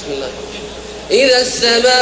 بسم الله. إذا السماء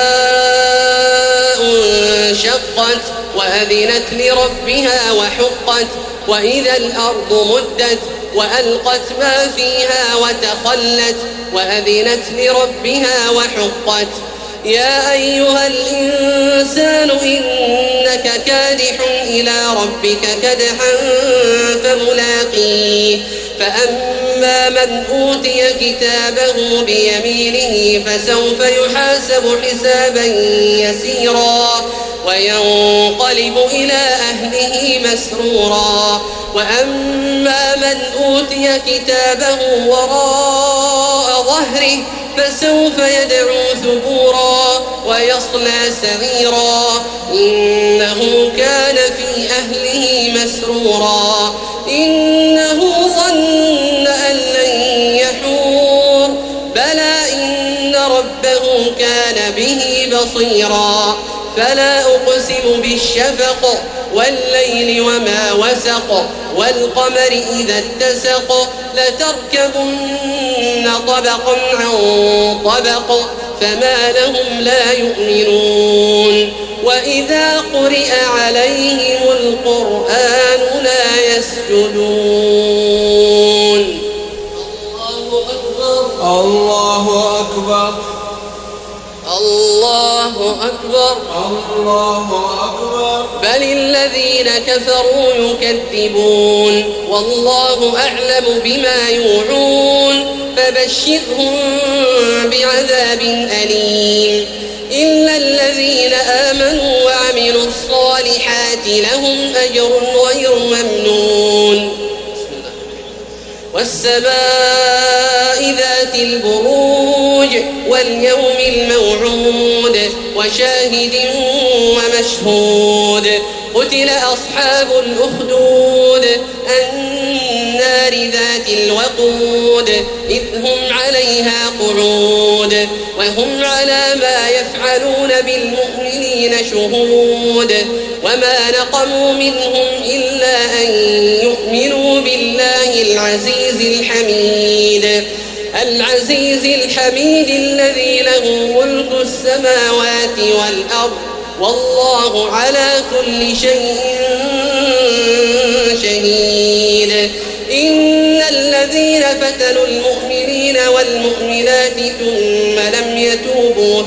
انشقت وأذنت لربها وحقت وإذا الأرض مدت وألقت ما فيها وتخلت وأذنت لربها وحقت. يا أيها الإنسان إنك كادح إلى ربك كدحا فملاقيه. فأما من أوتي كتابه بيمينه فسوف يحاسب حسابا يسيرا وينقلب إلى أهله مسرورا. وأما من أوتي كتابه وراء ظهره فسوف يدعو ثبورا ويصلى سعيرا إنه كان في أهله مسرورا. إنه ظن أن لن يحور بلى إن ربه كان به بصيرا. فلا أقسم بالشفق والليل وما وسق والقمر إذا اتسق لتركبن طبقا عن طبق فما لهم لا يؤمنون. وإذا قرئ عليهم القرآن لا يسجدون. الله أكبر الله أكبر الله أكبر الله أكبر. بل الذين كفروا يكذبون والله أعلم بما يوعون فبشرهم بعذاب أليم. إلا الذين آمنوا وعملوا الصالحات لهم أجر غير ممنون. والسماء ذات البروج واليوم الموعود وشاهد ومشهود. قتل أصحاب الأخدود النار ذات الوقود إذ هم عليها قعود وهم على ما يفعلون بالمؤمنين شهود. وما نقموا منهم إلا أن يؤمنوا بالله العزيز الحميد الذي له ملك السماوات والأرض والله على كل شيء شهيد. إن الذين فتنوا المؤمنين والمؤمنات ثم لم يتوبوا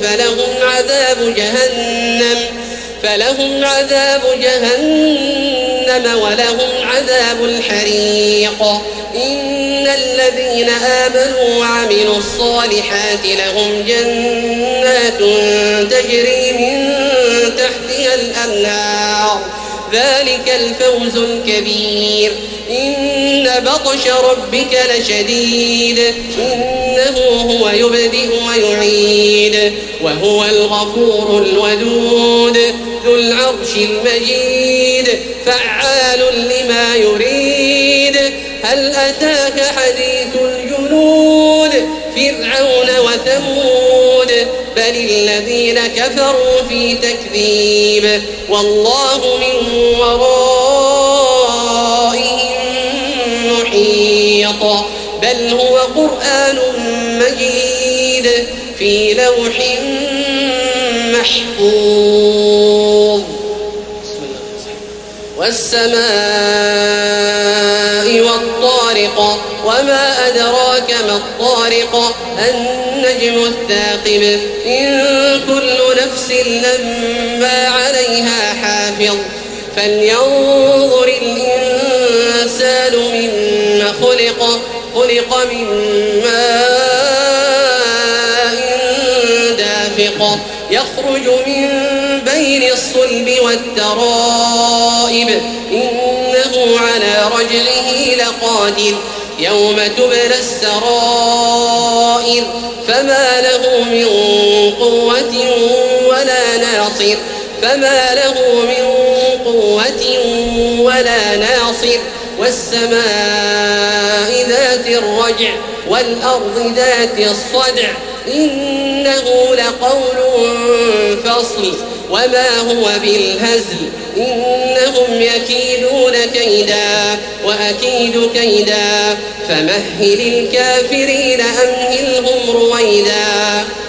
فلهم عذاب جهنم ولهم عذاب الحريق. إن الذين آمنوا وعملوا الصالحات لهم جنات تجري من تحتها الأنهار ذلك الفوز الكبير. إن بطش ربك لشديد إنه هو يبدئ ويعيد وهو الغفور الودود ذو العرش المجيد فعال لما يريد. هل أتاك حديث الجنود فرعون وثمود بل الذين كفروا في تكذيب والله من ورائهم محيط. بل هو قرآن مجيد في لوح محفوظ. والسماء والطارق وما أدراك ما الطارق النجم الثاقب. إن كل نفس لما عليها حافظ. فلينظر الإنسان مما خلق من ماء دافق يخرج من بين الصلب والترائب إنه على رجعه لقادر. يوم تبلى السرائر فما له من قوة ولا ناصر. والسماء ذات الرجع والأرض ذات الصدع إنه لقول فصل وما هو بالهزل. إنهم يكيدون كيدا وأكيد كيدا فمهل الكافرين أمهلهم رويدا.